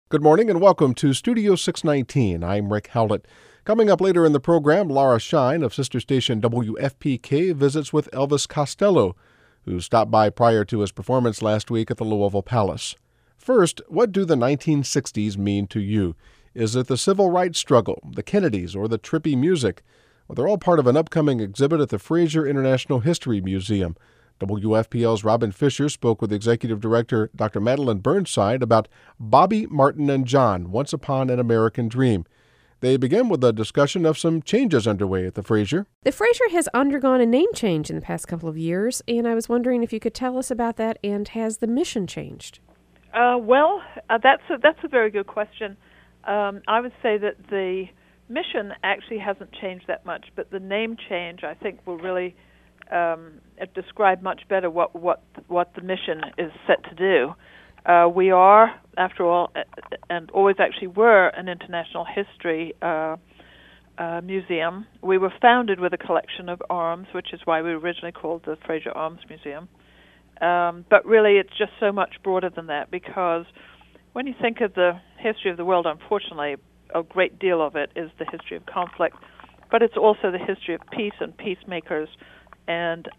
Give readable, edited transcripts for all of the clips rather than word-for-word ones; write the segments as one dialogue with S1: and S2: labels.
S1: Good morning and welcome to Studio 619. I'm Rick Howlett. Coming up later in the program, Laura Shine of sister station WFPK visits with Elvis Costello, who stopped by prior to his performance last week at the Louisville Palace. First, what do the 1960s mean to you? Is it the civil rights struggle, the Kennedys, or the trippy music? Well, they're all part of an upcoming exhibit at the Fraser International History Museum. WFPL's Robin Fisher spoke with Executive Director Dr. Madeline Burnside about Bobby, Martin, and John, Once Upon an American Dream. They begin with a discussion of some changes underway at the Fraser.
S2: The Fraser has undergone a name change in the past couple of years, and I was wondering if you could tell us about that, and has the mission changed?
S3: That's a very good question. I would say that the mission actually hasn't changed that much, but the name change, I think, will really describe much better what the mission is set to do. We are, after all, and always actually were, an international history museum. We were founded with a collection of arms, which is why we were originally called the Fraser Arms Museum. But really, it's just so much broader than that, because when you think of the history of the world, unfortunately, a great deal of it is the history of conflict, but it's also the history of peace and peacemakers, and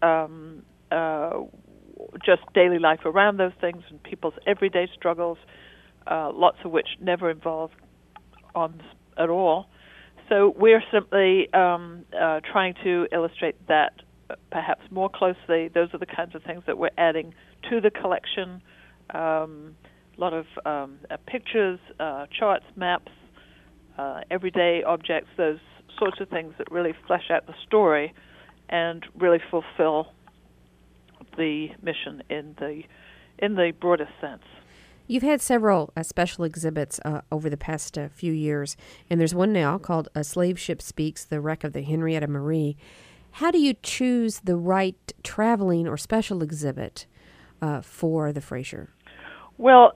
S3: just daily life around those things and people's everyday struggles, lots of which never involve arms at all. So we're simply trying to illustrate that perhaps more closely. Those are the kinds of things that we're adding to the collection. A lot of pictures, charts, maps, everyday objects, those sorts of things that really flesh out the story and really fulfill the mission in the broadest sense.
S2: You've had several special exhibits over the past few years, and there's one now called A Slave Ship Speaks, the Wreck of the Henrietta Marie. How do you choose the right traveling or special exhibit for the Fraser? Well,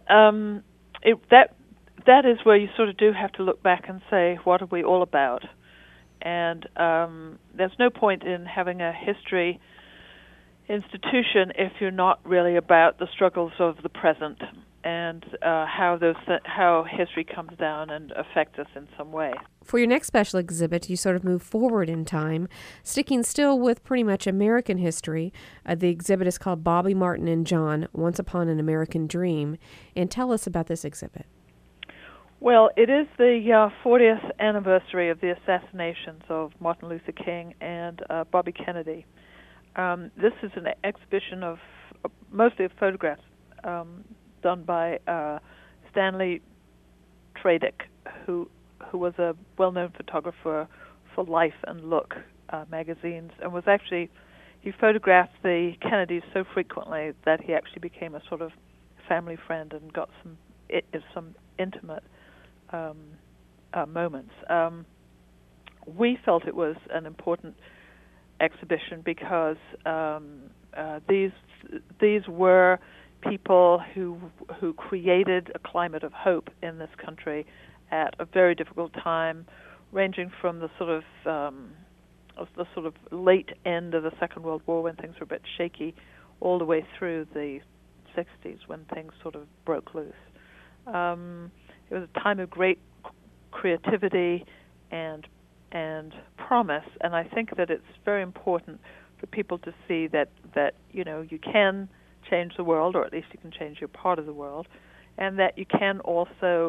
S3: that is where you sort of do have to look back and say, what are we all about? And there's no point in having a history institution if you're not really about the struggles of the present and how history comes down and affects us in some way.
S2: For your next special exhibit, you sort of move forward in time, sticking still with pretty much American history. The exhibit is called Bobby, Martin, and John, Once Upon an American Dream. And tell us about this exhibit.
S3: Well, it is the 40th anniversary of the assassinations of Martin Luther King and Bobby Kennedy. This is an exhibition of mostly of photographs done by Stanley Tradick, who was a well-known photographer for Life and Look magazines, and he photographed the Kennedys so frequently that he actually became a sort of family friend and got some intimate moments. We felt it was an important exhibition because these were people who created a climate of hope in this country at a very difficult time, ranging from the sort of late end of the Second World War when things were a bit shaky, all the way through the 60s when things sort of broke loose. It was a time of great creativity and promise, and I think that it's very important for people to see that you can change the world, or at least you can change your part of the world, and that you can also,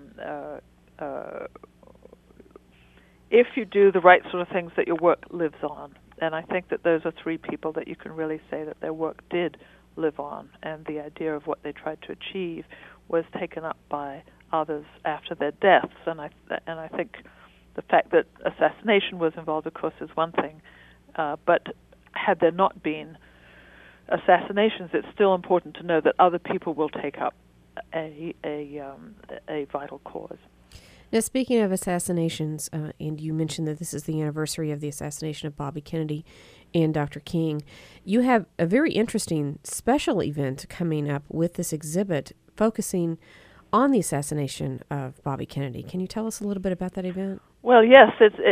S3: if you do the right sort of things, that your work lives on. And I think that those are three people that you can really say that their work did live on, and the idea of what they tried to achieve was taken up by others after their deaths. And I think the fact that assassination was involved, of course, is one thing, but had there not been assassinations, it's still important to know that other people will take up a vital cause.
S2: Now, speaking of assassinations, and you mentioned that this is the anniversary of the assassination of Bobby Kennedy and Dr. King, you have a very interesting special event coming up with this exhibit focusing on the assassination of Bobby Kennedy. Can you tell us a little bit about that event?
S3: Well, yes,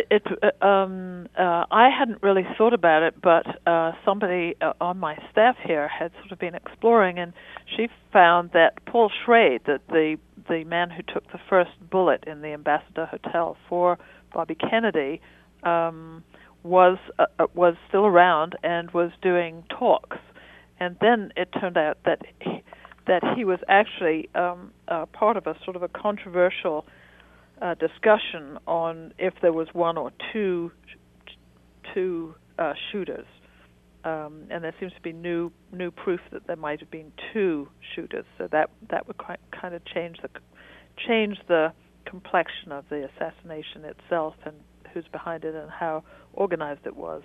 S3: I hadn't really thought about it, but somebody on my staff here had sort of been exploring, and she found that Paul Schrade, that the man who took the first bullet in the Ambassador Hotel for Bobby Kennedy, was still around and was doing talks, and then it turned out that he was actually part of a sort of a controversial discussion on if there was one or two shooters, and there seems to be new proof that there might have been two shooters. So that would kind of change the complexion of the assassination itself and who's behind it and how organized it was.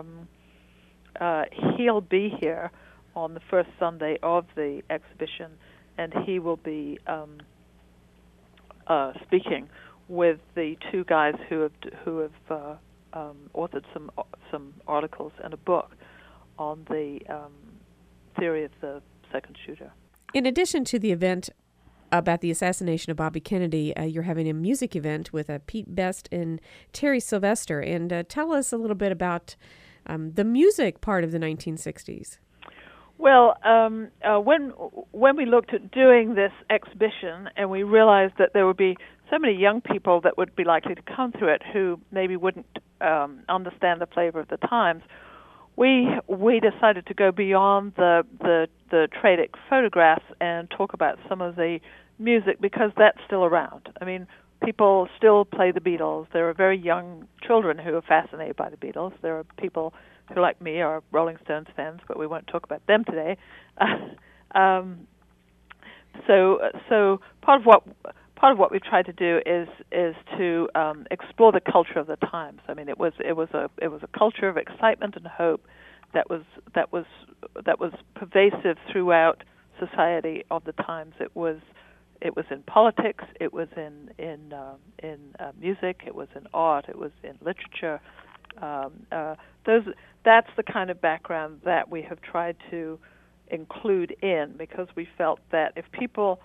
S3: He'll be here on the first Sunday of the exhibition, and he will be speaking with the two guys who have authored some articles and a book on the theory of the second shooter.
S2: In addition to the event about the assassination of Bobby Kennedy, you're having a music event with Pete Best and Terry Sylvester. And tell us a little bit about the music part of the 1960s.
S3: Well, when we looked at doing this exhibition and we realized that there would be so many young people that would be likely to come through it who maybe wouldn't understand the flavor of the times, we decided to go beyond the Tradick photographs and talk about some of the music, because that's still around. I mean, people still play the Beatles. There are very young children who are fascinated by the Beatles. There are people who, like me, are Rolling Stones fans, but we won't talk about them today. So part of what we've tried to do is to explore the culture of the times. I mean, it was a culture of excitement and hope that was pervasive throughout society of the times. It was in politics, it was in music, it was in art, it was in literature. That's the kind of background that we have tried to include in, because we felt that if people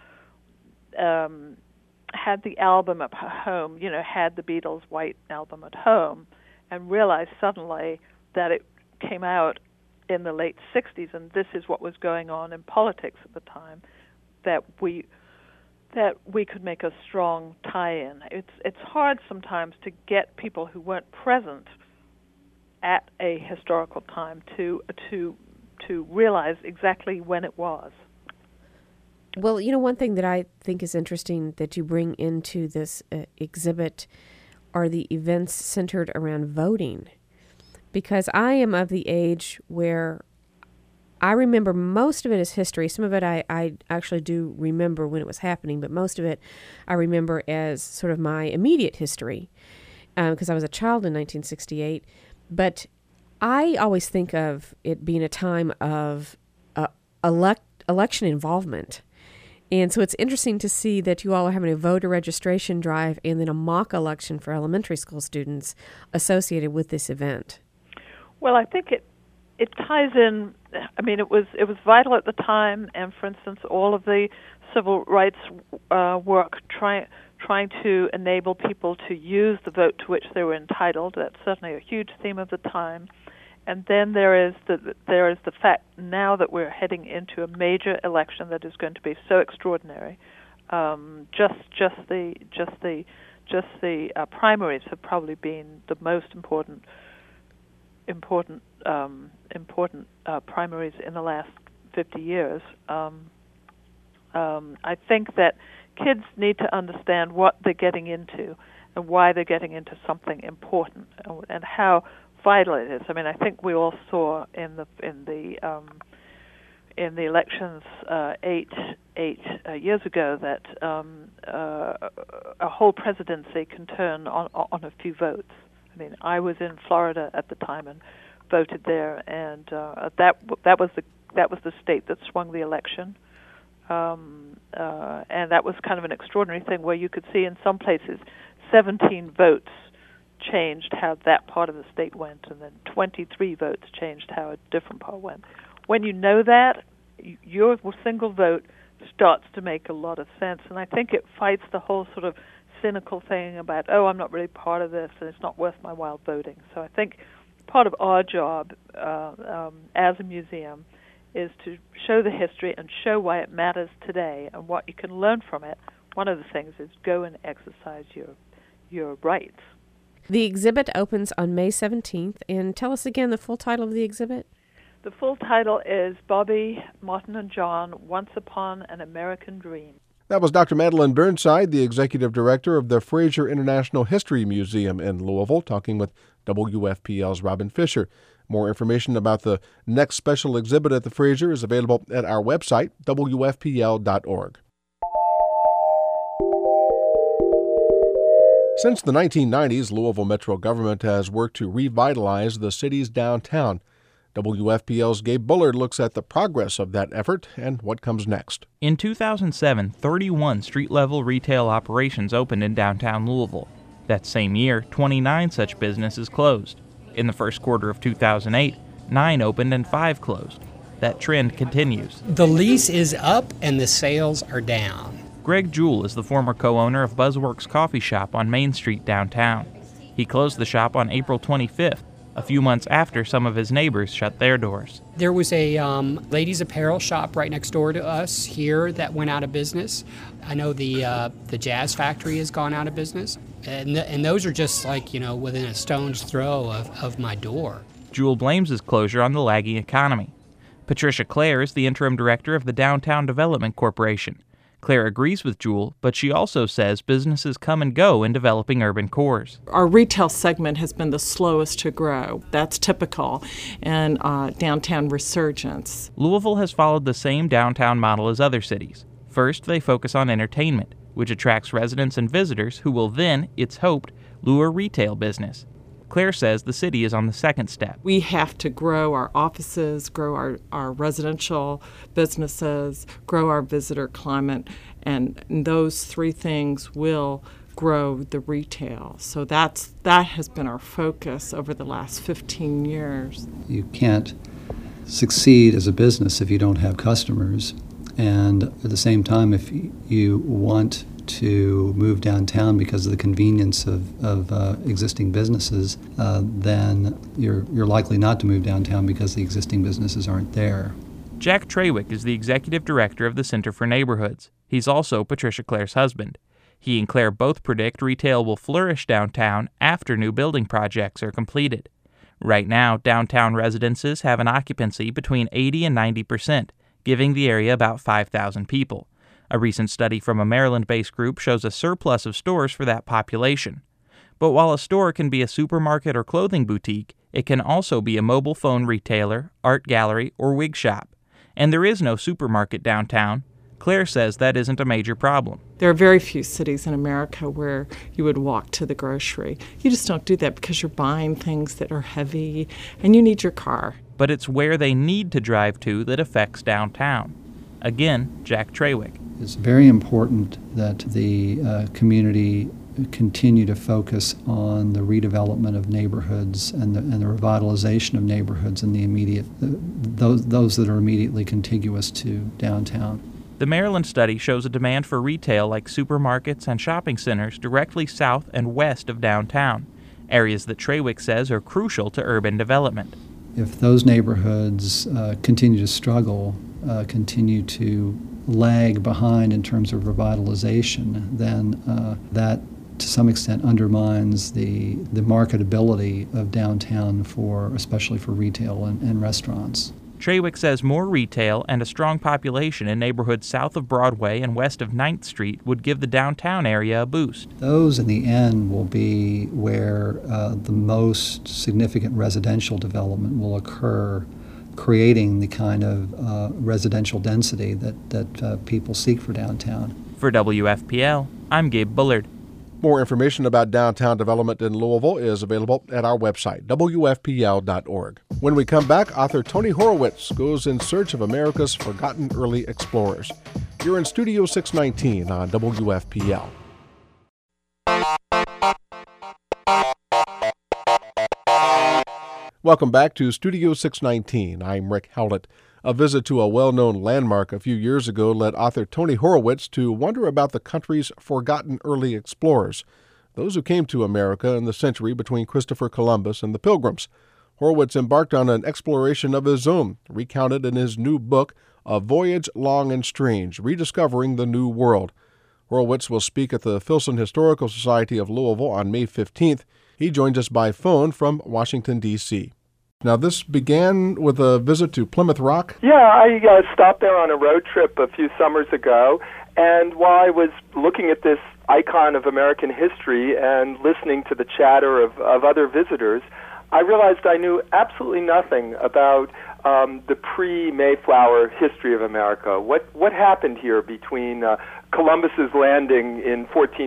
S3: had the album at home, had the Beatles' White Album at home, and realized suddenly that it came out in the late 60s, and this is what was going on in politics at the time, that we could make a strong tie-in. It's hard sometimes to get people who weren't present at a historical time to realize exactly when it was.
S2: Well, one thing that I think is interesting that you bring into this exhibit are the events centered around voting, because I am of the age where I remember most of it as history. Some of it I actually do remember when it was happening, but most of it I remember as sort of my immediate history, because I was a child in 1968. But I always think of it being a time of election involvement. And so it's interesting to see that you all are having a voter registration drive and then a mock election for elementary school students associated with this event.
S3: Well, I think it ties in. I mean, it was vital at the time, and for instance, all of the civil rights work trying to enable people to use the vote to which they were entitled. That's certainly a huge theme of the time. And then there is the fact now that we're heading into a major election that is going to be so extraordinary. Just the primaries have probably been the most important primaries in the last 50 years. I think that kids need to understand what they're getting into and why they're getting into something important and how vital it is. I mean, I think we all saw in the elections 8 years ago that a whole presidency can turn on a few votes. I mean, I was in Florida at the time and voted there, and that was the state that swung the election, and that was kind of an extraordinary thing where you could see in some places 17 votes changed how that part of the state went, and then 23 votes changed how a different part went. When you know that, your single vote starts to make a lot of sense, and I think it fights the whole sort of cynical thing about, oh, I'm not really part of this and it's not worth my while voting. So I think part of our job as a museum is to show the history and show why it matters today and what you can learn from it. One of the things is go and exercise your rights.
S2: The exhibit opens on May 17th, and tell us again the full title of the exhibit.
S3: The full title is Bobby, Martin, and John, Once Upon an American Dream.
S1: That was Dr. Madeline Burnside, the Executive Director of the Fraser International History Museum in Louisville, talking with WFPL's Robin Fisher. More information about the next special exhibit at the Fraser is available at our website, WFPL.org. Since the 1990s, Louisville Metro government has worked to revitalize the city's downtown. WFPL's Gabe Bullard looks at the progress of that effort and what comes next.
S4: In 2007, 31 street-level retail operations opened in downtown Louisville. That same year, 29 such businesses closed. In the first quarter of 2008, 9 opened and 5 closed. That trend continues.
S5: The lease is up and the sales are down.
S4: Greg Jewell is the former co-owner of Buzzworks Coffee Shop on Main Street downtown. He closed the shop on April 25th, a few months after some of his neighbors shut their doors.
S5: There was a ladies' apparel shop right next door to us here that went out of business. I know the Jazz Factory has gone out of business. And those are just like, within a stone's throw of my door.
S4: Jewell blames his closure on the lagging economy. Patricia Clare is the interim director of the Downtown Development Corporation. Claire agrees with Jewell, but she also says businesses come and go in developing urban cores.
S6: Our retail segment has been the slowest to grow. That's typical in downtown resurgence.
S4: Louisville has followed the same downtown model as other cities. First, they focus on entertainment, which attracts residents and visitors who will then, it's hoped, lure retail business. Claire says the city is on the second step.
S6: We have to grow our offices, grow our residential businesses, grow our visitor climate, and those three things will grow the retail. So that has been our focus over the last 15 years.
S7: You can't succeed as a business if you don't have customers. And at the same time, if you want to move downtown because of the convenience of existing businesses, then you're likely not to move downtown because the existing businesses aren't there.
S4: Jack Trawick is the executive director of the Center for Neighborhoods. He's also Patricia Clare's husband. He and Claire both predict retail will flourish downtown after new building projects are completed. Right now, downtown residences have an occupancy between 80 and 90%, giving the area about 5,000 people. A recent study from a Maryland-based group shows a surplus of stores for that population. But while a store can be a supermarket or clothing boutique, it can also be a mobile phone retailer, art gallery, or wig shop. And there is no supermarket downtown. Claire says that isn't a major problem.
S6: There are very few cities in America where you would walk to the grocery. You just don't do that because you're buying things that are heavy and you need your car.
S4: But it's where they need to drive to that affects downtown. Again, Jack Trawick.
S7: It's very important that the community continue to focus on the redevelopment of neighborhoods and the revitalization of neighborhoods in the immediate, those that are immediately contiguous to downtown.
S4: The Maryland study shows a demand for retail like supermarkets and shopping centers directly south and west of downtown, areas that Trawick says are crucial to urban development.
S7: If those neighborhoods continue to struggle, continue to lag behind in terms of revitalization, then that to some extent undermines the marketability of downtown especially for retail and restaurants.
S4: Trawick says more retail and a strong population in neighborhoods south of Broadway and west of 9th Street would give the downtown area a boost.
S7: Those in the end will be where the most significant residential development will occur, creating the kind of residential density that people seek for downtown.
S4: For WFPL, I'm Gabe Bullard.
S1: More information about downtown development in Louisville is available at our website, WFPL.org. When we come back, author Tony Horowitz goes in search of America's forgotten early explorers. You're in Studio 619 on WFPL. Welcome back to Studio 619. I'm Rick Howlett. A visit to a well-known landmark a few years ago led author Tony Horowitz to wonder about the country's forgotten early explorers, those who came to America in the century between Christopher Columbus and the Pilgrims. Horowitz embarked on an exploration of his own, recounted in his new book, A Voyage Long and Strange, Rediscovering the New World. Horowitz will speak at the Filson Historical Society of Louisville on May 15th. He joins us by phone from Washington, D.C. Now, this began with a visit to Plymouth Rock?
S8: Yeah, I stopped there on a road trip a few summers ago, and while I was looking at this icon of American history and listening to the chatter of other visitors, I realized I knew absolutely nothing about the pre-Mayflower history of America. What happened here between Columbus's landing in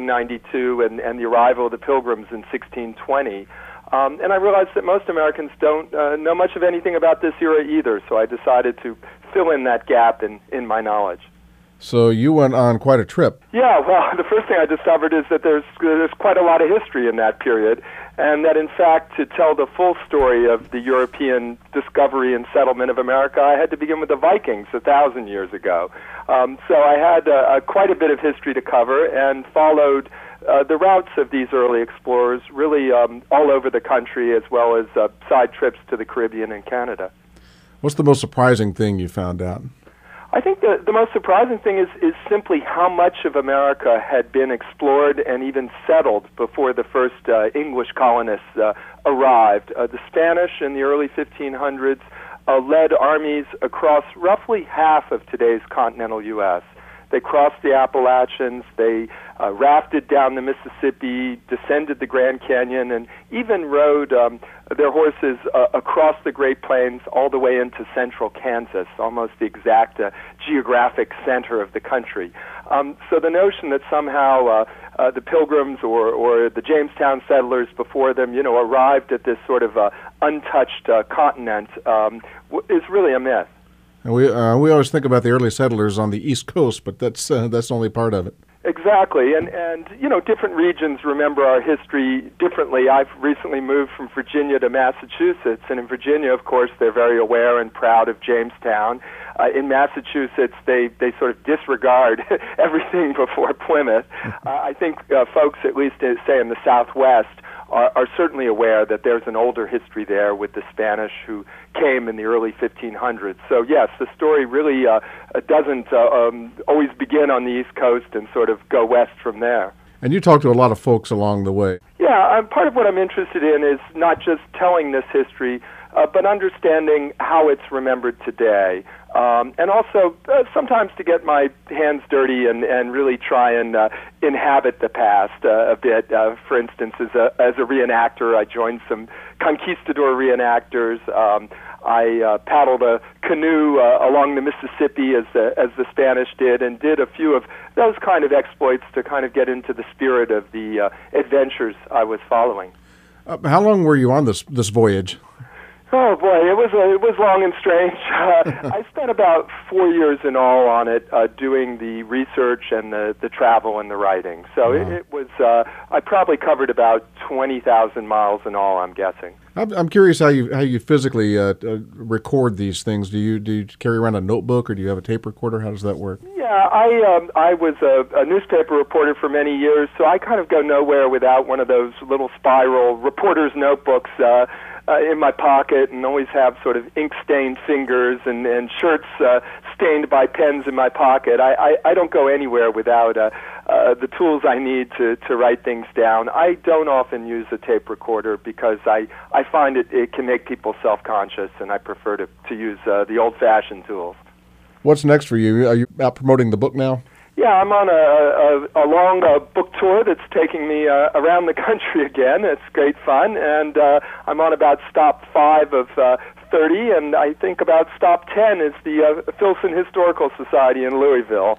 S8: 1492 and the arrival of the Pilgrims in 1620? And I realized that most Americans don't know much of anything about this era either, so I decided to fill in that gap in my knowledge.
S1: So you went on quite a trip.
S8: Yeah, well, the first thing I discovered is that there's quite a lot of history in that period, and that in fact, to tell the full story of the European discovery and settlement of America, I had to begin with the Vikings 1,000 years ago. So I had quite a bit of history to cover and followed the routes of these early explorers really all over the country, as well as side trips to the Caribbean and Canada.
S1: What's the most surprising thing you found out?
S8: I think the most surprising thing is simply how much of America had been explored and even settled before the first English colonists arrived. The Spanish in the early 1500s led armies across roughly half of today's continental U.S. They crossed the Appalachians, they rafted down the Mississippi, descended the Grand Canyon, and even rode their horses across the Great Plains all the way into central Kansas, almost the exact geographic center of the country. So the notion that somehow the Pilgrims or the Jamestown settlers before them, arrived at this sort of untouched continent is really a myth.
S1: And we always think about the early settlers on the East Coast, but that's only part of it.
S8: Exactly, and different regions remember our history differently. I've recently moved from Virginia to Massachusetts, and in Virginia, of course, they're very aware and proud of Jamestown. In Massachusetts, they sort of disregard everything before Plymouth. I think folks, at least say in the Southwest, are certainly aware that there's an older history there with the Spanish who came in the early 1500s. So yes, the story really doesn't always begin on the East Coast and sort of go west from there.
S1: And you talk to a lot of folks along the way.
S8: Yeah, part of what I'm interested in is not just telling this history, but understanding how it's remembered today. And also sometimes to get my hands dirty and really try and inhabit the past a bit. For instance, as a reenactor, I joined some conquistador reenactors. I paddled a canoe along the Mississippi as the Spanish did, and did a few of those kind of exploits to kind of get into the spirit of the adventures I was following.
S1: How long were you on this voyage?
S8: Oh boy, it was long and strange. I spent about 4 years in all on it, doing the research and the travel and the writing. So it was. I probably covered about 20,000 miles in all, I'm guessing.
S1: I'm curious how you physically record these things. Do you carry around a notebook, or do you have a tape recorder? How does that work?
S8: Yeah, I was a newspaper reporter for many years, so I kind of go nowhere without one of those little spiral reporter's notebooks in my pocket, and always have sort of ink-stained fingers and shirts stained by pens in my pocket. I don't go anywhere without the tools I need to write things down. I don't often use a tape recorder because I find it can make people self-conscious, and I prefer to use the old-fashioned tools.
S1: What's next for you? Are you out promoting the book now?
S8: Yeah, I'm on a long book tour that's taking me around the country again. It's great fun, and I'm on about stop 5 of 30, and I think about stop 10 is the Filson Historical Society in Louisville.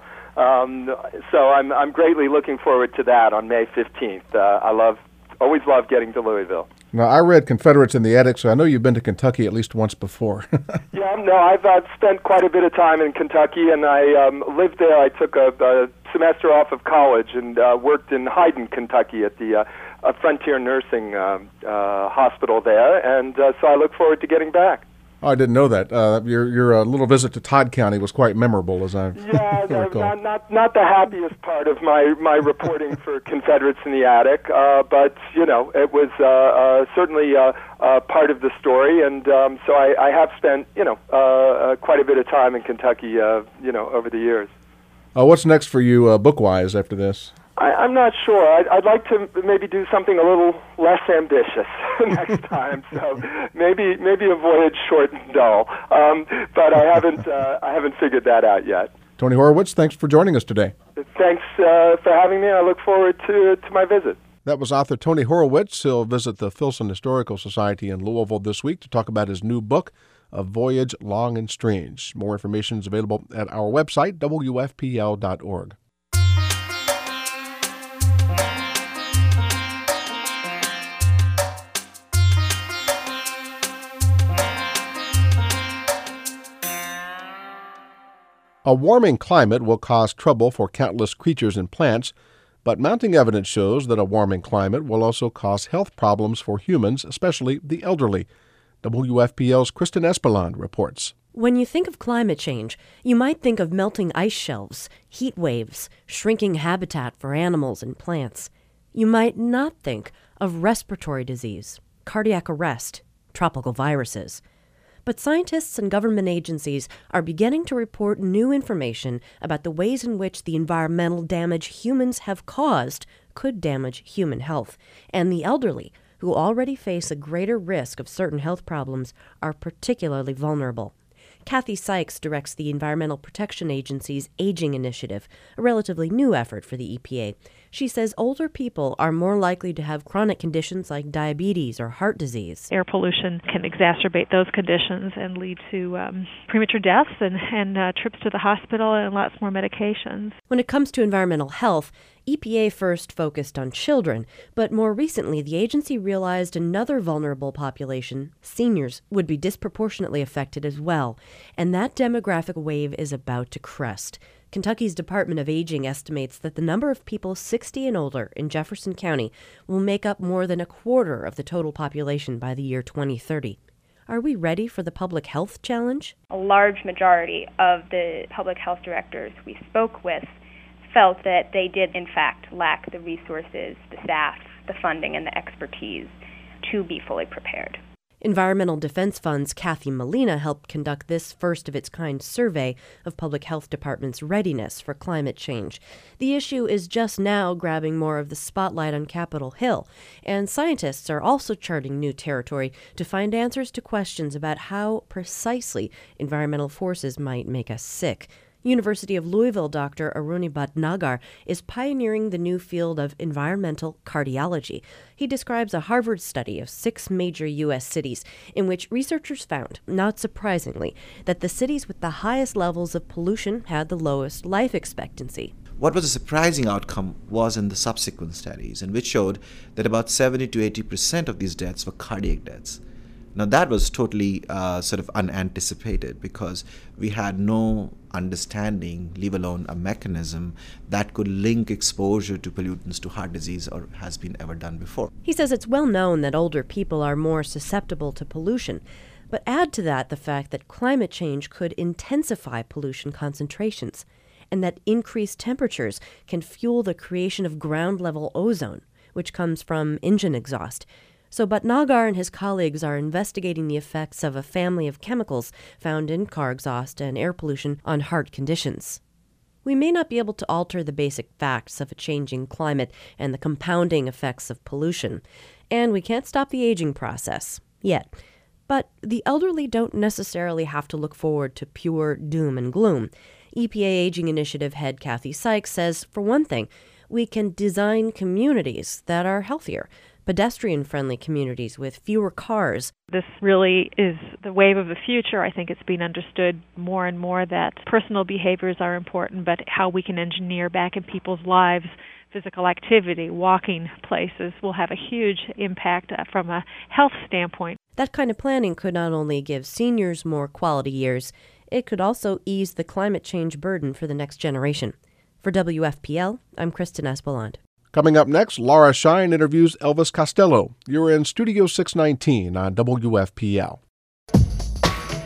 S8: So I'm greatly looking forward to that on May 15th. Always love getting to Louisville.
S1: Now, I read Confederates in the Attic, so I know you've been to Kentucky at least once before.
S8: Yeah, no, I've spent quite a bit of time in Kentucky, and I lived there. I took a semester off of college and worked in Hyden, Kentucky at the Frontier Nursing Hospital there, and so I look forward to getting back.
S1: Oh, I didn't know that. Your little visit to Todd County was quite memorable, as I recall.
S8: Not the happiest part of my reporting for Confederates in the Attic, but it was certainly part of the story, and so I have spent quite a bit of time in Kentucky over the years.
S1: What's next for you book-wise after this?
S8: I'm not sure. I'd like to maybe do something a little less ambitious next time. So maybe a voyage short and dull. But I haven't figured that out yet.
S1: Tony Horowitz, thanks for joining us today.
S8: Thanks for having me. I look forward to my visit.
S1: That was author Tony Horowitz. He'll visit the Filson Historical Society in Louisville this week to talk about his new book, A Voyage Long and Strange. More information is available at our website, wfpl.org. A warming climate will cause trouble for countless creatures and plants, but mounting evidence shows that a warming climate will also cause health problems for humans, especially the elderly. WFPL's Kristen Espeland reports.
S9: When you think of climate change, you might think of melting ice shelves, heat waves, shrinking habitat for animals and plants. You might not think of respiratory disease, cardiac arrest, tropical viruses. But scientists and government agencies are beginning to report new information about the ways in which the environmental damage humans have caused could damage human health. And the elderly, who already face a greater risk of certain health problems, are particularly vulnerable. Kathy Sykes directs the Environmental Protection Agency's Aging Initiative, a relatively new effort for the EPA. She says older people are more likely to have chronic conditions like diabetes or heart disease.
S10: Air pollution can exacerbate those conditions and lead to premature deaths and trips to the hospital and lots more medications.
S9: When it comes to environmental health, EPA first focused on children, but more recently the agency realized another vulnerable population, seniors, would be disproportionately affected as well, and that demographic wave is about to crest. Kentucky's Department of Aging estimates that the number of people 60 and older in Jefferson County will make up more than a quarter of the total population by the year 2030. Are we ready for the public health challenge?
S11: A large majority of the public health directors we spoke with felt that they did, in fact, lack the resources, the staff, the funding, and the expertise to be fully prepared.
S9: Environmental Defense Fund's Kathy Molina helped conduct this first-of-its-kind survey of public health departments' readiness for climate change. The issue is just now grabbing more of the spotlight on Capitol Hill, and scientists are also charting new territory to find answers to questions about how precisely environmental forces might make us sick. University of Louisville Dr. Aruni Bhatnagar is pioneering the new field of environmental cardiology. He describes a Harvard study of 6 major U.S. cities in which researchers found, not surprisingly, that the cities with the highest levels of pollution had the lowest life expectancy.
S12: What was a surprising outcome was in the subsequent studies, in which showed that about 70 to 80% of these deaths were cardiac deaths. Now that was totally sort of unanticipated because we had no understanding, leave alone a mechanism that could link exposure to pollutants to heart disease or has been ever done before.
S9: He says it's well known that older people are more susceptible to pollution, but add to that the fact that climate change could intensify pollution concentrations and that increased temperatures can fuel the creation of ground-level ozone, which comes from engine exhaust. So Bhatnagar and his colleagues are investigating the effects of a family of chemicals found in car exhaust and air pollution on heart conditions. We may not be able to alter the basic facts of a changing climate and the compounding effects of pollution, and we can't stop the aging process, yet. But the elderly don't necessarily have to look forward to pure doom and gloom. EPA Aging Initiative head Kathy Sykes says, for one thing, we can design communities that are healthier, pedestrian-friendly communities with fewer cars.
S10: This really is the wave of the future. I think it's being understood more and more that personal behaviors are important, but how we can engineer back in people's lives physical activity, walking places will have a huge impact from a health standpoint.
S9: That kind of planning could not only give seniors more quality years, it could also ease the climate change burden for the next generation. For WFPL, I'm Kristen Espeland.
S1: Coming up next, Laura Shine interviews Elvis Costello. You're in Studio 619 on WFPL.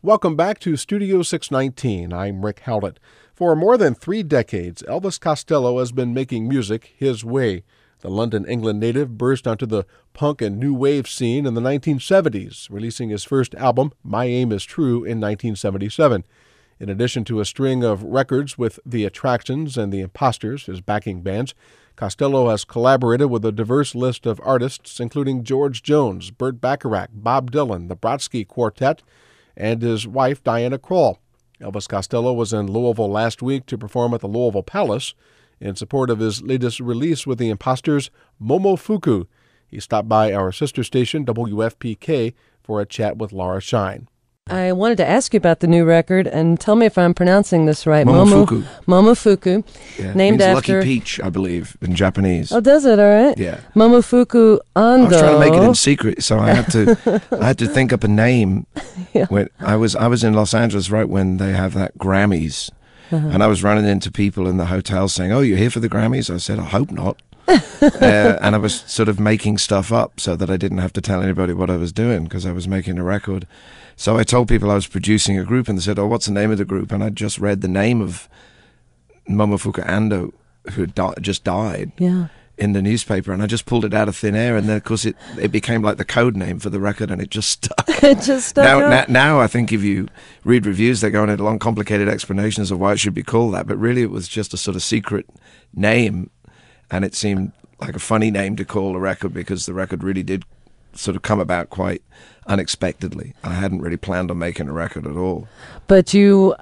S1: Welcome back to Studio 619. I'm Rick Howlett. For more than 3 decades, Elvis Costello has been making music his way. The London, England native burst onto the punk and new wave scene in the 1970s, releasing his first album, My Aim Is True, in 1977. In addition to a string of records with The Attractions and The Imposters, his backing bands, Costello has collaborated with a diverse list of artists, including George Jones, Burt Bacharach, Bob Dylan, the Brodsky Quartet, and his wife, Diana Krall. Elvis Costello was in Louisville last week to perform at the Louisville Palace in support of his latest release with the Imposters, Momofuku. He stopped by our sister station, WFPK, for a chat with Laura Shine.
S13: I wanted to ask you about the new record, and tell me if I'm pronouncing this right.
S14: Momofuku.
S13: Momofuku.
S14: Yeah.
S13: Named
S14: means
S13: after
S14: Lucky Peach, I believe, in Japanese.
S13: Oh, does it? All right.
S14: Yeah.
S13: Momofuku Ando.
S14: I was trying to make it in secret, so I had to think up a name.
S13: Yeah.
S14: When I was in Los Angeles right when they have that Grammys, and I was running into people in the hotel saying, "Oh, you're here for the Grammys?" I said, "I hope not." And I was sort of making stuff up so that I didn't have to tell anybody what I was doing because I was making a record. So I told people I was producing a group, and they said, "Oh, what's the name of the group?" And I just read the name of Momofuku Ando, who just died, in the newspaper, and I just pulled it out of thin air. And then, of course, it became like the code name for the record, and it just stuck.
S13: It just stuck.
S14: Now, I think if you read reviews, they're going into long, complicated explanations of why it should be called that. But really, it was just a sort of secret name, and it seemed like a funny name to call a record because the record really did sort of come about quite unexpectedly. I hadn't really planned on making a record at all.
S13: But you,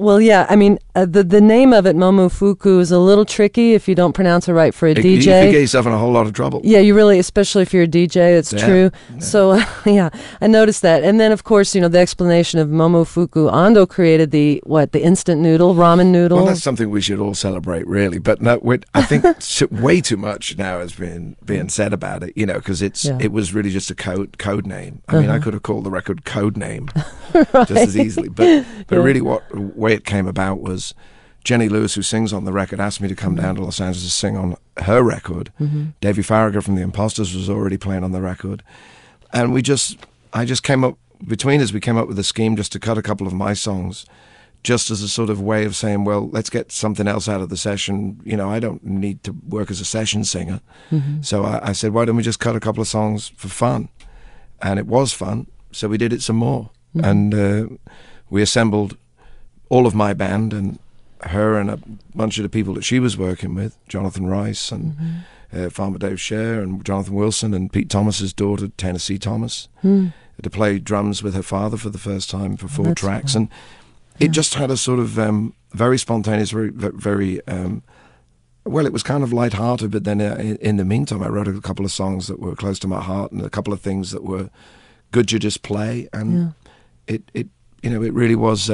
S13: the name of it, Momofuku, is a little tricky if you don't pronounce it right for a DJ.
S14: You could get yourself in a whole lot of trouble.
S13: Yeah, you really, especially if you're a DJ, it's true. Yeah. So, I noticed that. And then, of course, the explanation of Momofuku Ando created the instant noodle, ramen noodle.
S14: Well, that's something we should all celebrate, really. But no, I think way too much now has been being said about it, because it was really just a code name. I mean, I could have called the record Code Name just as easily. But really the way it came about was Jenny Lewis, who sings on the record, asked me to come down to Los Angeles to sing on her record. Davey Farragher from The Imposters was already playing on the record. And I just came up, between us, we came up with a scheme just to cut a couple of my songs, just as a sort of way of saying, well, let's get something else out of the session. I don't need to work as a session singer. So I said, why don't we just cut a couple of songs for fun? And it was fun, so we did it some more. And we assembled all of my band and her and a bunch of the people that she was working with, Jonathan Rice and Farmer Dave Scher and Jonathan Wilson and Pete Thomas's daughter, Tennessee Thomas, to play drums with her father for the first time for 4 tracks. Cool. And it just had a sort of very spontaneous, very well, it was kind of lighthearted, but then in the meantime, I wrote a couple of songs that were close to my heart and a couple of things that were good to just play. And it really was.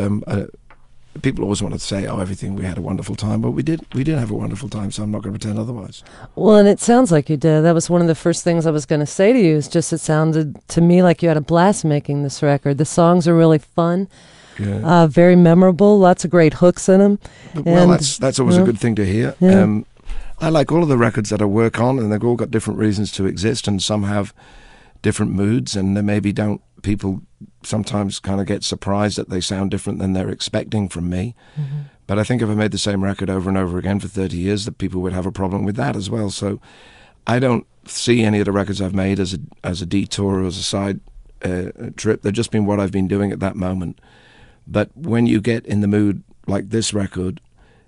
S14: People always want to say, "Oh, everything, we had a wonderful time," but we did have a wonderful time. So I'm not going to pretend otherwise.
S13: Well, and it sounds like you did. That was one of the first things I was going to say to you. Is just it sounded to me like you had a blast making this record. The songs are really fun. Yeah. Very memorable, lots of great hooks in them.
S14: Well, that's always a good thing to hear. Yeah. I like all of the records that I work on, and they've all got different reasons to exist, and some have different moods, and they maybe don't. People sometimes kind of get surprised that they sound different than they're expecting from me. But I think if I made the same record over and over again for 30 years, that people would have a problem with that as well. So I don't see any of the records I've made as a detour or as a side trip. They've just been what I've been doing at that moment. But when you get in the mood like this record,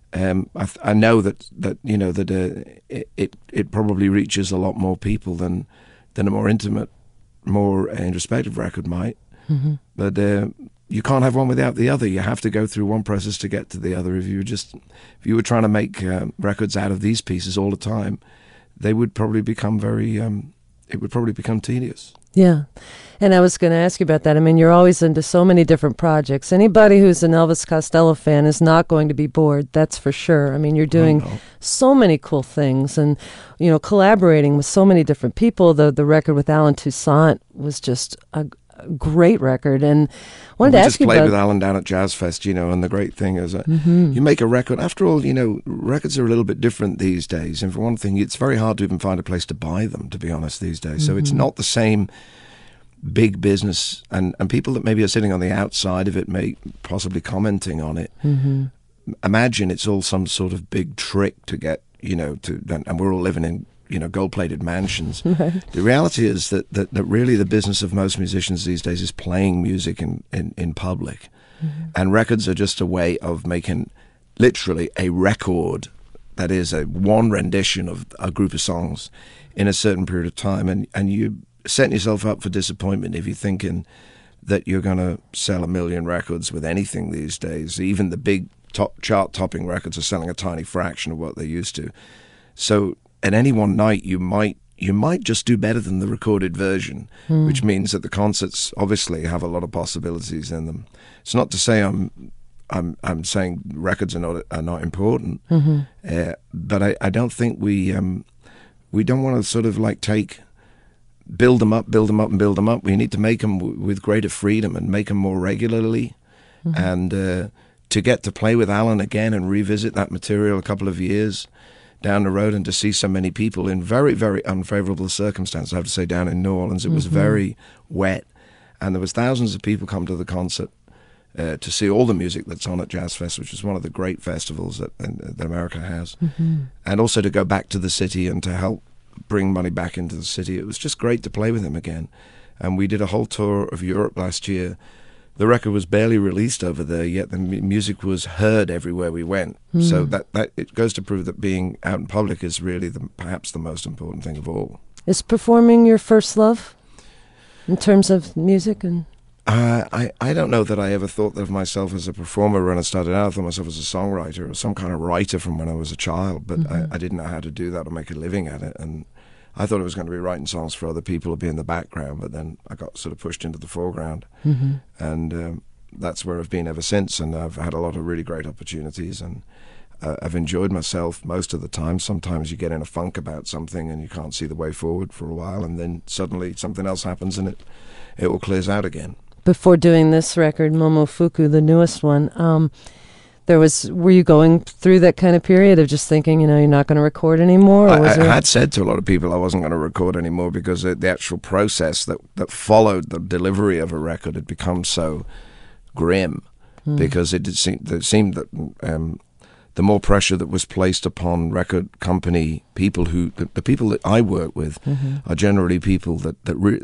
S14: I know that it probably reaches a lot more people than a more intimate, more introspective record might. But you can't have one without the other. You have to go through one process to get to the other. If you were trying to make records out of these pieces all the time, they would probably become it would probably become tedious.
S13: Yeah. And I was going to ask you about that. I mean, you're always into so many different projects. Anybody who's an Elvis Costello fan is not going to be bored, that's for sure. I mean, you're doing so many cool things and, collaborating with so many different people. The record with Alan Toussaint was just a great record. And I wanted to ask you about...
S14: We just played with Alan down at Jazz Fest, and the great thing is you make a record. After all, records are a little bit different these days. And for one thing, it's very hard to even find a place to buy them, to be honest, these days. So it's not the same... big business and people that maybe are sitting on the outside of it, may possibly commenting on it, imagine it's all some sort of big trick to get, and we're all living in, gold-plated mansions. Right. The reality is that really the business of most musicians these days is playing music in public. And records are just a way of making literally a record that is one rendition of a group of songs in a certain period of time. And you setting yourself up for disappointment if you're thinking that you're going to sell 1 million records with anything these days. Even the big top chart-topping records are selling a tiny fraction of what they used to. So at any one night, you might just do better than the recorded version, which means that the concerts obviously have a lot of possibilities in them. It's not to say I'm saying records are not important, but I don't think we don't want to sort of like build them up, and build them up. We need to make them with greater freedom and make them more regularly. And to get to play with Alan again and revisit that material a couple of years down the road, and to see so many people in very, very unfavorable circumstances. I have to say, down in New Orleans, it was very wet, and there was thousands of people come to the concert to see all the music that's on at Jazz Fest, which is one of the great festivals that America has. And also to go back to the city and to help bring money back into the city. It was just great to play with him again. And we did a whole tour of Europe last year. The record was barely released over there, yet the music was heard everywhere we went. So that it goes to prove that being out in public is really perhaps the most important thing of all.
S13: Is performing your first love in terms of music? And
S14: I don't know that I ever thought of myself as a performer when I started out. I thought of myself as a songwriter or some kind of writer from when I was a child, but I didn't know how to do that or make a living at it. And I thought it was going to be writing songs for other people or be in the background, but then I got sort of pushed into the foreground. And that's where I've been ever since, and I've had a lot of really great opportunities, and I've enjoyed myself most of the time. Sometimes you get in a funk about something and you can't see the way forward for a while, and then suddenly something else happens and it all clears out again.
S13: Before doing this record, Momofuku, the newest one, were you going through that kind of period of just thinking, you're not going to record anymore? Or
S14: I had said to a lot of people I wasn't going to record anymore because the actual process that followed the delivery of a record had become so grim, because it seemed that the more pressure that was placed upon record company people, the people that I work with are generally people that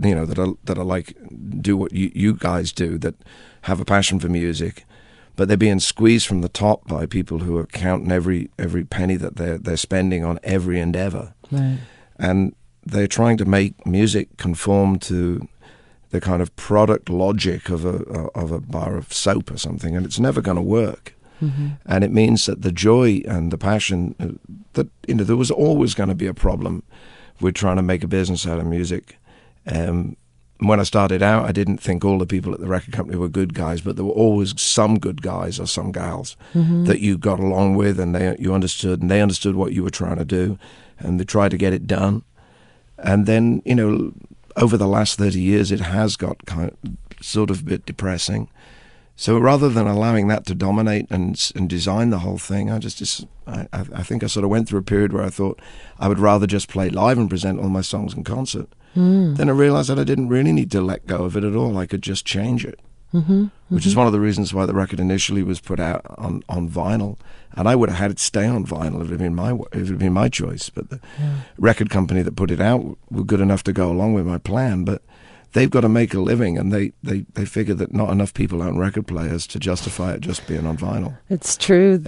S14: are like do what you guys do, that have a passion for music, but they're being squeezed from the top by people who are counting every penny that they're spending on every endeavor, and they're trying to make music conform to the kind of product logic of a bar of soap or something, and it's never going to work. And it means that the joy and the passion that there was always going to be a problem with trying to make a business out of music. When I started out, I didn't think all the people at the record company were good guys, but there were always some good guys or some gals that you got along with, and you understood, and they understood what you were trying to do, and they tried to get it done. And then, over the last 30 years, it has got sort of a bit depressing. So rather than allowing that to dominate and design the whole thing, I think I sort of went through a period where I thought I would rather just play live and present all my songs in concert. Then I realized that I didn't really need to let go of it at all. I could just change it, which is one of the reasons why the record initially was put out on vinyl. And I would have had it stay on vinyl if it had been my choice. But the record company that put it out were good enough to go along with my plan. But they've got to make a living, and they figure that not enough people own record players to justify it just being on vinyl.
S13: It's true.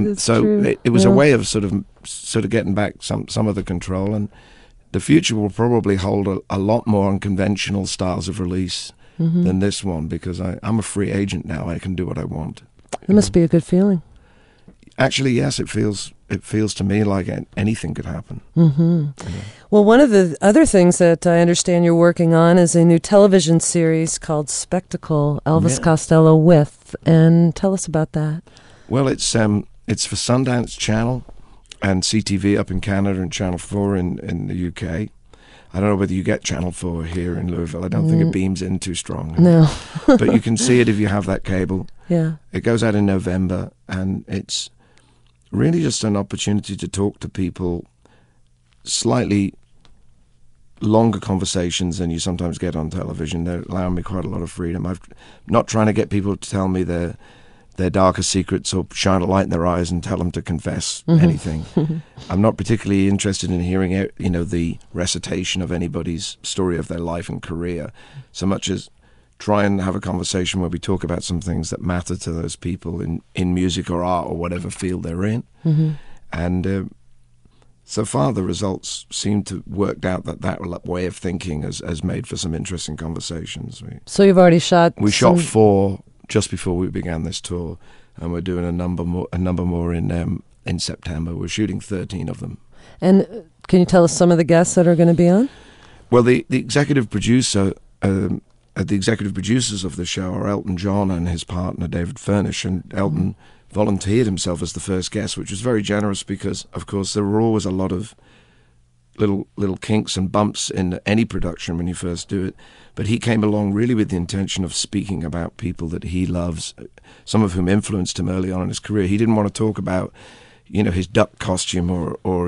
S14: It was a way of sort of getting back some of the control, and the future will probably hold a lot more unconventional styles of release than this one, because I'm a free agent now. I can do what I want.
S13: It must be a good feeling.
S14: Actually, yes, it feels to me like anything could happen.
S13: Well, one of the other things that I understand you're working on is a new television series called Spectacle, Elvis Costello with, and tell us about that.
S14: Well, it's for Sundance Channel and CTV up in Canada and Channel 4 in the UK. I don't know whether you get Channel 4 here in Louisville. I don't think it beams in too strong.
S13: No.
S14: But you can see it if you have that cable.
S13: Yeah.
S14: It goes out in November, and it's really just an opportunity to talk to people slightly longer conversations than you sometimes get on television. They're allowing me quite a lot of freedom. I'm not trying to get people to tell me their darker secrets or shine a light in their eyes and tell them to confess anything. I'm not particularly interested in hearing, the recitation of anybody's story of their life and career, so much as try and have a conversation where we talk about some things that matter to those people in music or art or whatever field they're in. And so far the results seem to worked out that way of thinking has made for some interesting conversations.
S13: So you've already shot...
S14: We shot 4 just before we began this tour, and we're doing a number more in September. We're shooting 13 of them.
S13: And can you tell us some of the guests that are going to be on?
S14: Well, the executive producer, the executive producers of the show are Elton John and his partner David Furnish, and Elton volunteered himself as the first guest, which was very generous because, of course, there were always a lot of little kinks and bumps in any production when you first do it. But he came along really with the intention of speaking about people that he loves, some of whom influenced him early on in his career. He didn't want to talk about, his duck costume or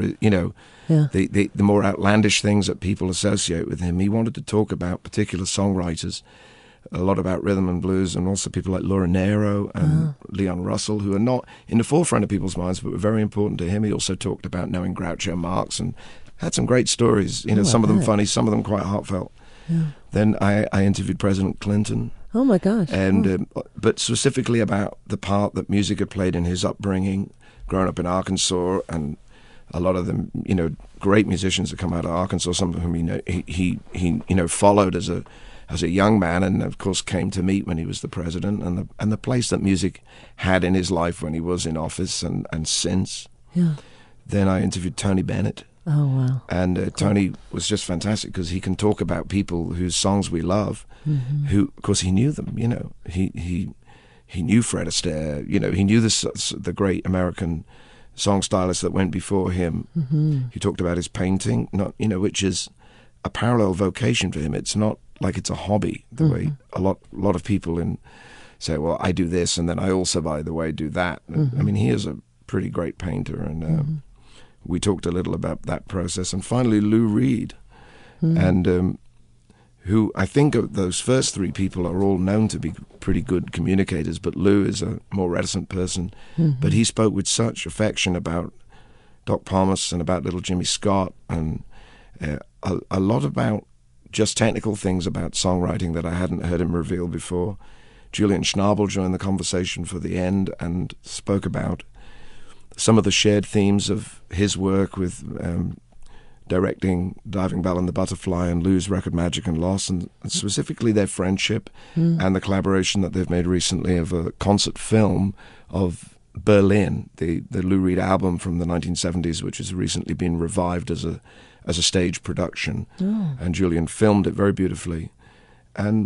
S14: the more outlandish things that people associate with him. He wanted to talk about particular songwriters, a lot about rhythm and blues, and also people like Laura Nyro and Leon Russell, who are not in the forefront of people's minds, but were very important to him. He also talked about knowing Groucho Marx and had some great stories, some of them funny, some of them quite heartfelt. Yeah. Then I interviewed President Clinton.
S13: Oh my gosh!
S14: And but specifically about the part that music had played in his upbringing, growing up in Arkansas, and a lot of them, great musicians that come out of Arkansas. Some of whom he followed as a young man, and of course came to meet when he was the president, and the place that music had in his life when he was in office and since.
S13: Yeah.
S14: Then I interviewed Tony Bennett.
S13: Oh, wow.
S14: And Tony was just fantastic because he can talk about people whose songs we love, who, of course, he knew them, He knew Fred Astaire, he knew the great American song stylists that went before him. He talked about his painting, which is a parallel vocation for him. It's not like it's a hobby, the way a lot of people say, well, I do this, and then I also, by the way, do that. I mean, he is a pretty great painter, and... we talked a little about that process. And finally, Lou Reed, and who I think of those first 3 people are all known to be pretty good communicators, but Lou is a more reticent person. But he spoke with such affection about Doc Pomus and about Little Jimmy Scott, and a lot about just technical things about songwriting that I hadn't heard him reveal before. Julian Schnabel joined the conversation for the end and spoke about some of the shared themes of his work with directing Diving Bell and the Butterfly and Lou's Record Magic and Loss, and specifically their friendship and the collaboration that they've made recently of a concert film of Berlin, the Lou Reed album from the 1970s, which has recently been revived as a stage production. And Julian filmed it very beautifully. And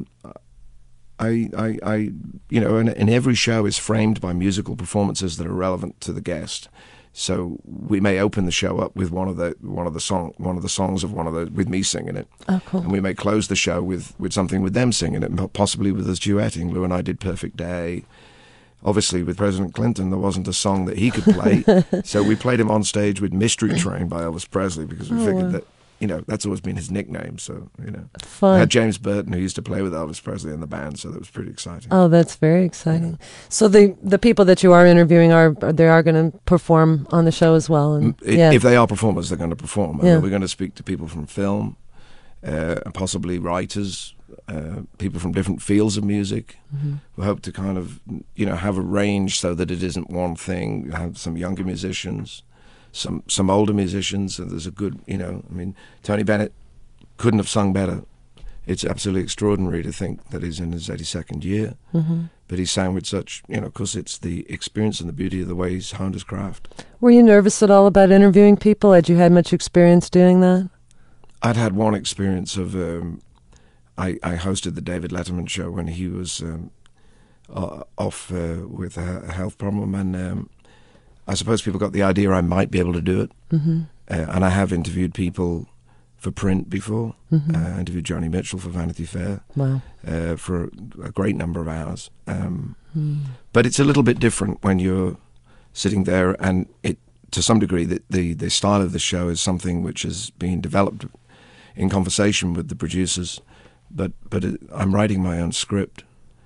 S14: and every show is framed by musical performances that are relevant to the guest. So we may open the show up with one of the songs with me singing it.
S13: Oh, cool.
S14: And we may close the show with something with them singing it, possibly with us duetting. Lou and I did Perfect Day. Obviously, with President Clinton, there wasn't a song that he could play, so we played him on stage with Mystery Train by Elvis Presley because we figured that. That's always been his nickname, so,
S13: Fun.
S14: I had James Burton, who used to play with Elvis Presley in the band, so that was pretty exciting.
S13: Oh, that's very exciting. Yeah. So the people that you are interviewing are going to perform on the show as well? And,
S14: if they are performers, they're going to perform.
S13: Yeah.
S14: We're going to speak to people from film, and possibly writers, people from different fields of music. We hope to kind of, have a range so that it isn't one thing. Have some younger musicians, some older musicians, and there's a good, Tony Bennett couldn't have sung better. It's absolutely extraordinary to think that he's in his 82nd year, but he sang with such, of course it's the experience and the beauty of the way he's honed his craft.
S13: Were you nervous at all about interviewing people? Had you had much experience doing that?
S14: I'd had one experience of, I hosted the David Letterman show when he was off with a health problem, and I suppose people got the idea I might be able to do it. And I have interviewed people for print before. I interviewed Joni Mitchell for Vanity Fair.
S13: Wow.
S14: For a great number of hours. But it's a little bit different when you're sitting there, and to some degree the style of the show is something which has been developed in conversation with the producers, but I'm writing my own script.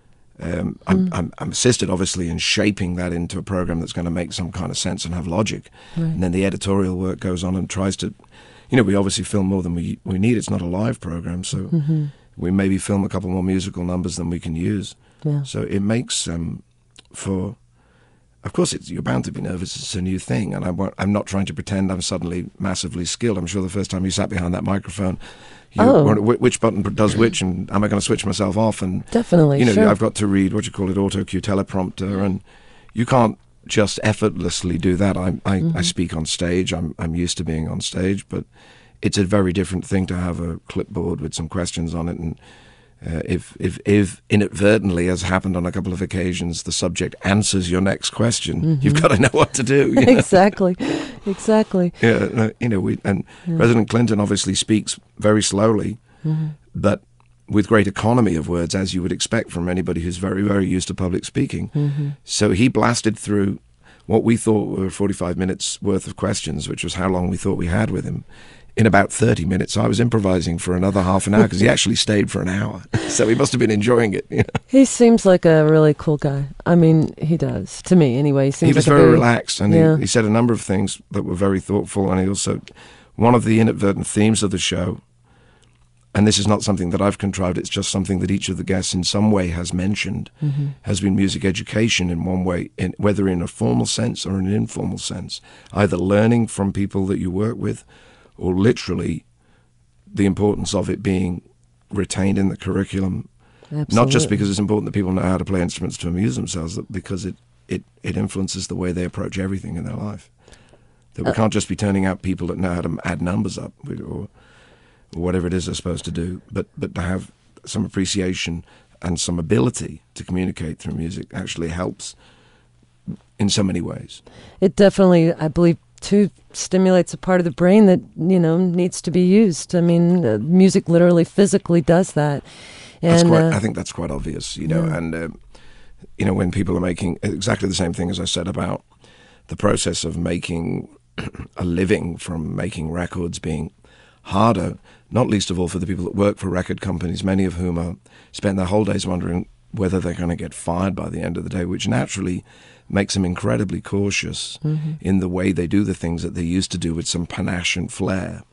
S14: I'm assisted, obviously, in shaping that into a program that's going to make some kind of sense and have logic.
S13: Right.
S14: And then the editorial work goes on and tries to, we obviously film more than we need. It's not a live program, so we maybe film a couple more musical numbers than we can use.
S13: Yeah.
S14: So it makes for, of course, you're bound to be nervous. It's a new thing, and I'm not trying to pretend I'm suddenly massively skilled. I'm sure the first time you sat behind that microphone, which button does which, and am I going to switch myself off? And
S13: definitely, sure.
S14: I've got to read auto cue teleprompter, and you can't just effortlessly do that. I speak on stage. I'm used to being on stage, but it's a very different thing to have a clipboard with some questions on it, and if inadvertently, as happened on a couple of occasions, the subject answers your next question, you've got to know what to do.
S13: Exactly.
S14: Yeah, President Clinton obviously speaks very slowly, but with great economy of words, as you would expect from anybody who's very, very used to public speaking. So he blasted through what we thought were 45 minutes worth of questions, which was how long we thought we had with him, in about 30 minutes. I was improvising for another half an hour because he actually stayed for an hour. So he must have been enjoying it.
S13: He seems like a really cool guy. I mean, he does. To me, anyway. He
S14: was very relaxed, and he said a number of things that were very thoughtful. And he also, one of the inadvertent themes of the show, and this is not something that I've contrived, it's just something that each of the guests in some way has mentioned, has been music education in one way, whether in a formal sense or in an informal sense, either learning from people that you work with, or literally the importance of it being retained in the curriculum.
S13: Absolutely.
S14: Not just because it's important that people know how to play instruments to amuse themselves, but because it influences the way they approach everything in their life. That we can't just be turning out people that know how to add numbers up or whatever it is they're supposed to do, but to have some appreciation and some ability to communicate through music actually helps in so many ways. It
S13: definitely, I believe, too, stimulates a part of the brain that needs to be used. I mean, music literally, physically does that. And
S14: I think that's quite obvious, And when people are making exactly the same thing as I said about the process of making a living from making records being harder, not least of all for the people that work for record companies, many of whom spend their whole days wondering whether they're going to get fired by the end of the day, which naturally makes them incredibly cautious in the way they do the things that they used to do with some panache and flair.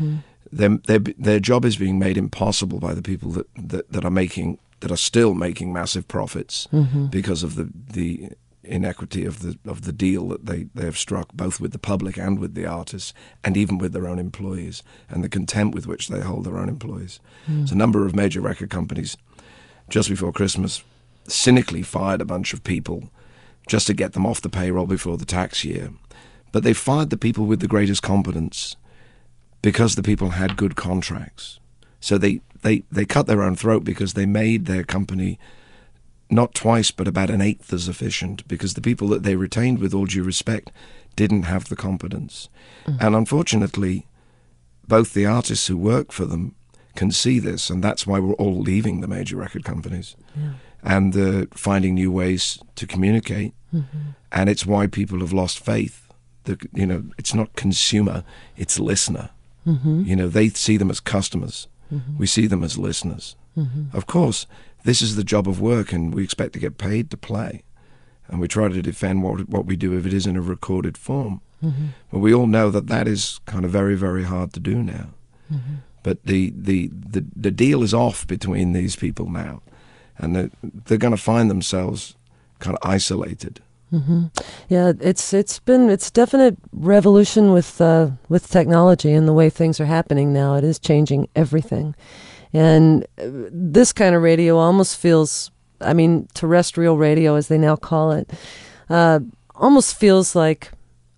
S14: Their job is being made impossible by the people that are still making massive profits because of the inequity of the deal that they have struck, both with the public and with the artists, and even with their own employees, and the contempt with which they hold their own employees. So a number of major record companies, just before Christmas, cynically fired a bunch of people just to get them off the payroll before the tax year. But they fired the people with the greatest competence because the people had good contracts. So they cut their own throat because they made their company not twice but about an eighth as efficient, because the people that they retained, with all due respect, didn't have the competence. And unfortunately, both the artists who work for them can see this, and that's why we're all leaving the major record companies. And finding new ways to communicate. And it's why people have lost faith. It's not consumer, it's listener. They see them as customers. We see them as listeners. Of course, this is the job of work, and we expect to get paid to play. And we try to defend what we do if it is in a recorded form. But we all know that is kind of very, very hard to do now. But the deal is off between these people now. And they're going to find themselves kind of isolated.
S13: Yeah, it's definite revolution with technology and the way things are happening now. It is changing everything, and this kind of radio almost feels, terrestrial radio as they now call it, almost feels like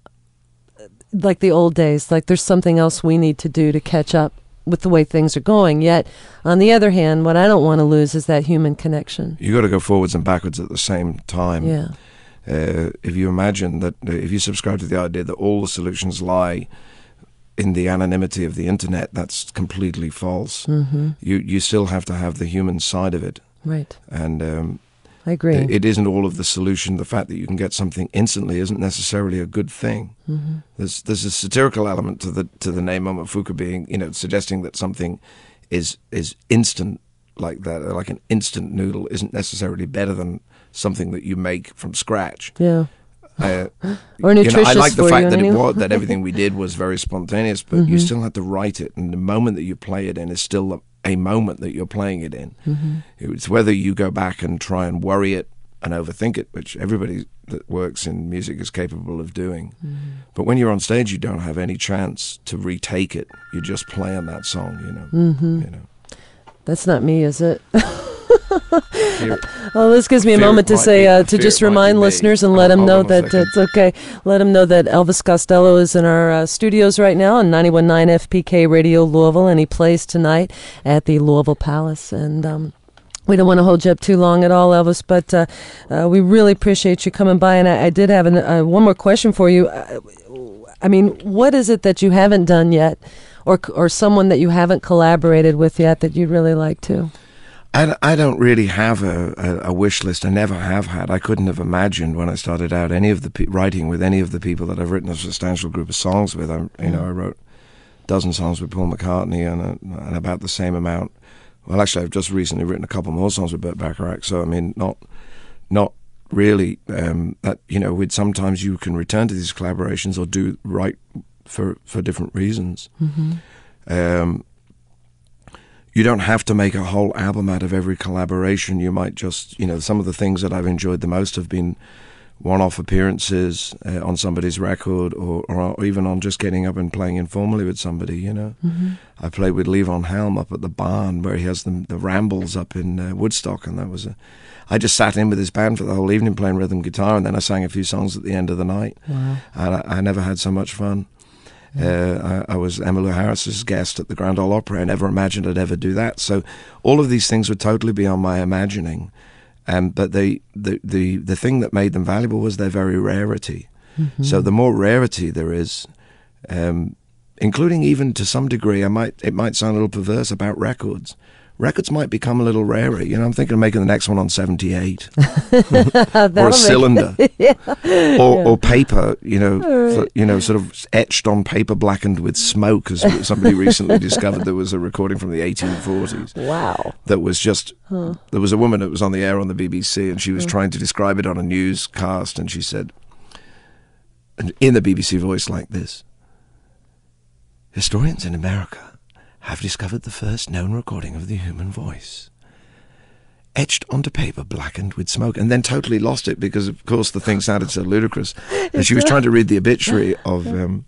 S13: the old days. Like there's something else we need to do to catch up with the way things are going. Yet, on the other hand, what I don't want to lose is that human connection.
S14: You got to go forwards and backwards at the same time.
S13: Yeah.
S14: If you imagine that, if you subscribe to the idea that all the solutions lie in the anonymity of the internet, that's completely false. You still have to have the human side of it.
S13: Right.
S14: And
S13: I agree.
S14: It isn't all of the solution. The fact that you can get something instantly isn't necessarily a good thing.
S13: Mm-hmm.
S14: There's a satirical element to the name Momofuku being, suggesting that something is instant like that, like an instant noodle, isn't necessarily better than something that you make from scratch.
S13: Yeah. Or nutritious
S14: I like the
S13: for
S14: fact
S13: you
S14: that everything we did was very spontaneous, but you still had to write it, and the moment that you play it in is still a moment that you're playing it in.
S13: Mm-hmm.
S14: It's whether you go back and try and worry it and overthink it, which everybody that works in music is capable of doing.
S13: Mm-hmm.
S14: But when you're on stage, you don't have any chance to retake it. You're just playing that song,
S13: Mm-hmm. That's not me, is it?
S14: Fear,
S13: well, this gives me a moment to say, to just remind listeners and let them know that it's okay. Let them know that Elvis Costello is in our studios right now on 91.9 FPK Radio Louisville, and he plays tonight at the Louisville Palace. And we don't want to hold you up too long at all, Elvis, but we really appreciate you coming by. And I did have one more question for you. I mean, what is it that you haven't done yet, or someone that you haven't collaborated with yet that you'd really like to?
S14: I don't really have a wish list. I never have had. I couldn't have imagined when I started out any of the writing with any of the people that I've written a substantial group of songs with. I wrote a dozen songs with Paul McCartney and about the same amount. Well, actually, I've just recently written a couple more songs with Burt Bacharach. So I mean, not really. That with sometimes you can return to these collaborations or do write for different reasons.
S13: Mm-hmm.
S14: You don't have to make a whole album out of every collaboration. You might just, some of the things that I've enjoyed the most have been one-off appearances on somebody's record or even on just getting up and playing informally with somebody,
S13: Mm-hmm.
S14: I played with Levon Helm up at the barn where he has the Rambles up in Woodstock, and I just sat in with his band for the whole evening playing rhythm guitar, and then I sang a few songs at the end of the night.
S13: Wow.
S14: And I never had so much fun. I was Emmylou Harris's guest at the Grand Ole Opry. I never imagined I'd ever do that. So all of these things were totally beyond my imagining. But the thing that made them valuable was their very rarity.
S13: Mm-hmm.
S14: So the more rarity there is, including even to some degree, it might sound a little perverse about records. Records might become a little rarer. I'm thinking of making the next one on 78 or a cylinder, or paper. Sort of etched on paper, blackened with smoke. As somebody recently discovered, there was a recording from the 1840s.
S13: Wow!
S14: That was just. There was a woman that was on the air on the BBC, and she was trying to describe it on a newscast, and she said, in the BBC voice like this: "Historians in America have discovered the first known recording of the human voice, etched onto paper blackened with smoke," and then totally lost it because, of course, the thing sounded so ludicrous. And she was trying to read the obituary of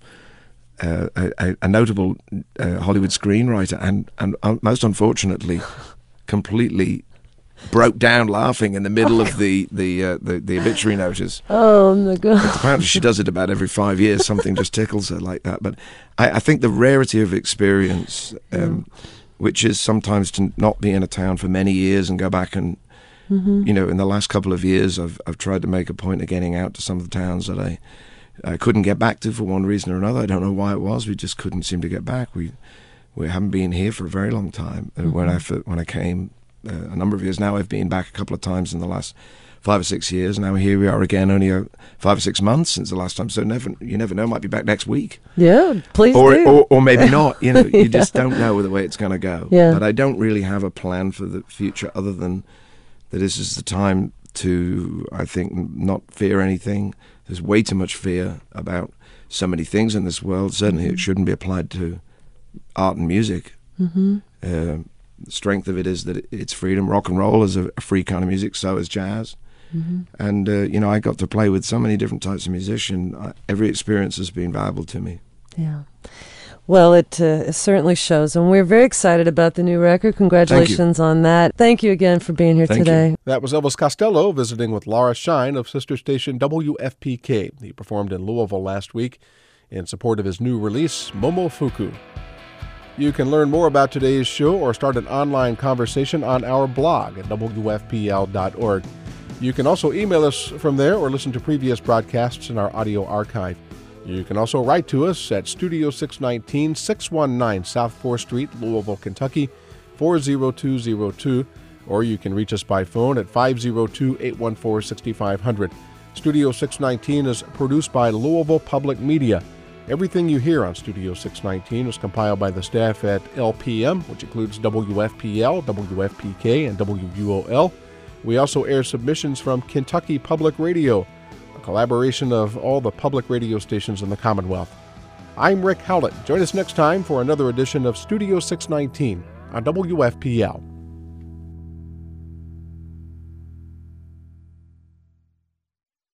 S14: a notable Hollywood screenwriter, and most unfortunately, completely broke down laughing in the middle of the obituary notice.
S13: Oh my God!
S14: But apparently, she does it about every 5 years. Something just tickles her like that. But I think the rarity of experience, which is sometimes to not be in a town for many years and go back and, in the last couple of years, I've tried to make a point of getting out to some of the towns that I couldn't get back to for one reason or another. I don't know why it was. We just couldn't seem to get back. We haven't been here for a very long time. When I came. A number of years now. I've been back a couple of times in the last 5 or 6 years. Now here we are again, only 5 or 6 months since the last time. So you never know. I might be back next week.
S13: Yeah, please do.
S14: Or maybe not. You just don't know the way it's going to go.
S13: Yeah.
S14: But I don't really have a plan for the future other than that this is the time to, I think, not fear anything. There's way too much fear about so many things in this world. Certainly it shouldn't be applied to art and music.
S13: Mm-hmm.
S14: The strength of it is that it's freedom. Rock and roll is a free kind of music, so is jazz.
S13: Mm-hmm.
S14: And, I got to play with so many different types of musician. Every experience has been valuable to me.
S13: Yeah. Well, it certainly shows, and we're very excited about the new record. Congratulations on that. Thank you again for being here today.
S1: That was Elvis Costello visiting with Laura Shine of sister station WFPK. He performed in Louisville last week in support of his new release, Momofuku. You can learn more about today's show or start an online conversation on our blog at WFPL.org. You can also email us from there or listen to previous broadcasts in our audio archive. You can also write to us at Studio 619, 619 South 4th Street, Louisville, Kentucky, 40202. or you can reach us by phone at 502-814-6500. Studio 619 is produced by Louisville Public Media. Everything you hear on Studio 619 is compiled by the staff at LPM, which includes WFPL, WFPK, and WUOL. We also air submissions from Kentucky Public Radio, a collaboration of all the public radio stations in the Commonwealth. I'm Rick Howlett. Join us next time for another edition of Studio 619 on WFPL.